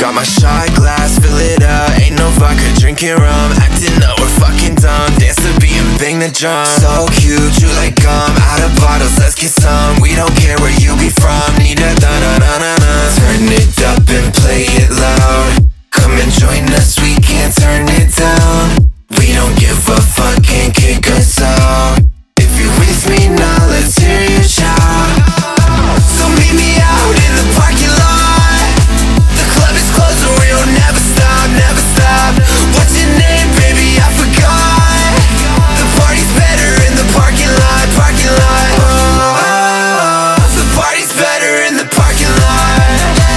Got my shot glass, fill it up. Ain't no vodka, drinking rum. Acting up, we're fucking dumb. Dance the beat and bang the drum. So cute, you like gum. Out of bottles, let's get some. We don't care where you be from. Need a da-na-na-na-na. Turn it up and play it loud. Come and join us, we can't turn it down. We don't give a fuck, can't kick us out. If you're with me now, let's hear you shout. So meet me out in the parking lot. The club is closed and we'll never stop, never stop. What's your name, baby? I forgot. The party's better in the parking lot, parking lot. Oh, the party's better in the parking lot.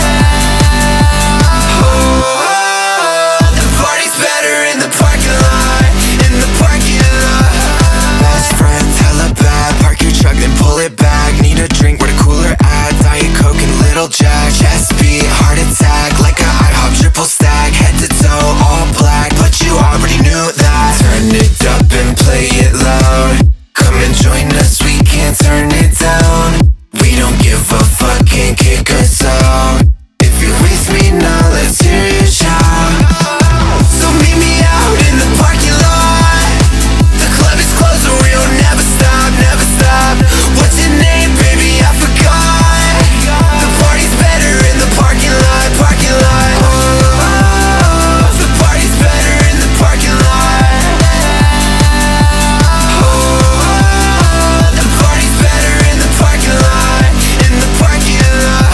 Oh, the party's better in the parking lot, in the parking lot. Best friends, hella bad. Park your truck, then pull it back. Need a drink, where the cooler at? Diet Coke and Little Jack. Chest beat, heart attack, like a IHOP triple stack. Head to toe, all black, but you already knew that. Turn it up and play it loud. Come and join us, we can't turn it down. We don't give a fuck, can't kick us out. If you're with me now, let's hear you shout. So meet me out in the parking lot. The club is closed and we'll never stop, never stop. What's your name, baby? I forgot. The party's better in the parking lot, parking lot. Oh, the party's better in the parking lot. Oh, the party's better in the parking lot, in the parking lot.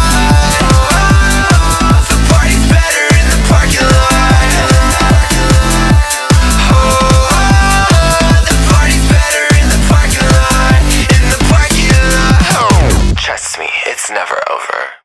Oh, the party's better in the parking lot. Oh, the party's better in the parking lot, in the parking lot. Trust me, it's never over.